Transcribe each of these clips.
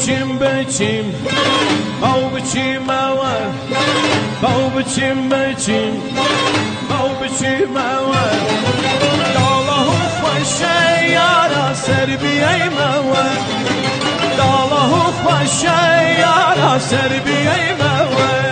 بچیم بچیم باو بچیم اوه باو بچیم بچیم باو بچیم اوه داله خوشه یارا سر بیایم اوه داله خوشه یارا سر بیایم اوه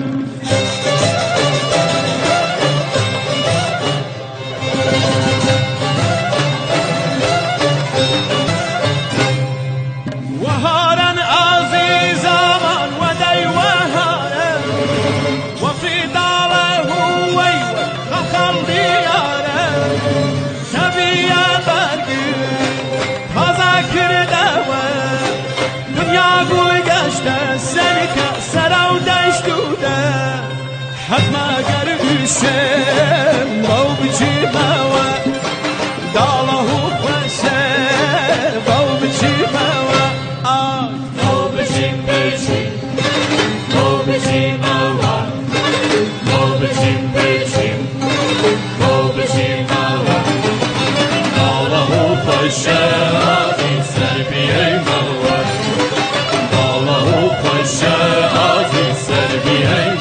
حتما گردشم باو بچیم اوه داله خوشه باو بچیم اوه باو بچیم بچیم باو بچیم اوه باو بچیم بچیم باو بچیم اوه داله خوشه آزی سر بیایم اوه داله خوشه آزی سر بیایم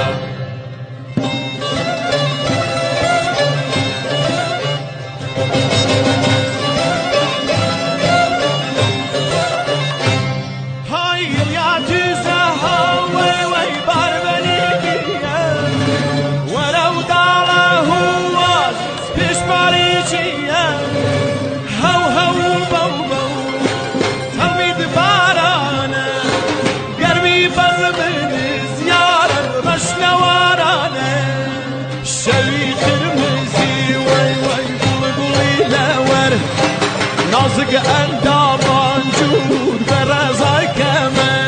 نازک اندامان جور برزای کمه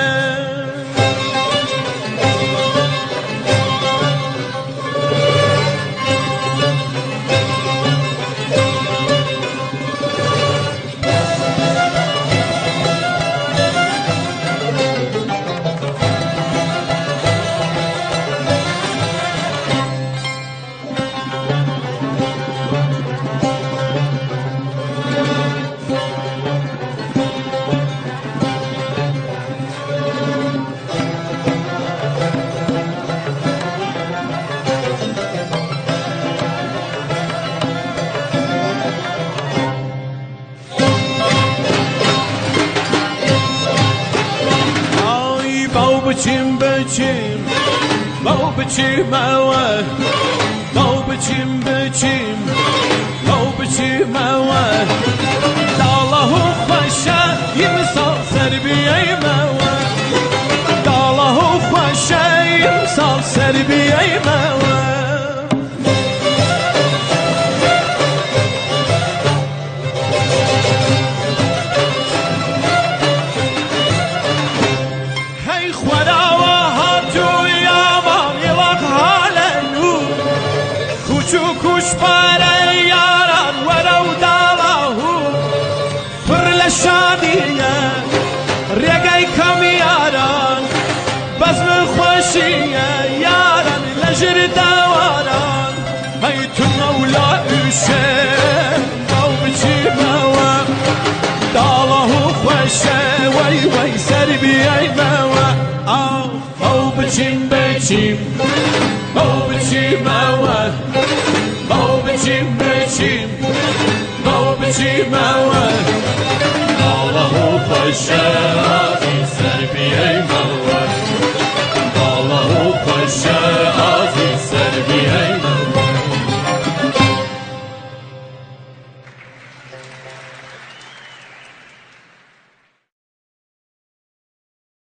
بچیم بچیم باو بچیم اوه باو بچیم بچیم باو بچیم اوه داله خوشه یمسال سر بیایم اوه داله خوشه یمسال سر بیایم اوه کوش پاره یاران ورو داله پر لشادیه ریگای کم یاران بزم خوشیه یاران لجر دواران های تو مولا اوشه باو بچیم اوه داله خوشه وی وی سر بیایم اوه باو بچیم بچیم باو بچیم اوه باو بچیم بچیم باو بچیم اوه داله خوشه آزی سر بیایم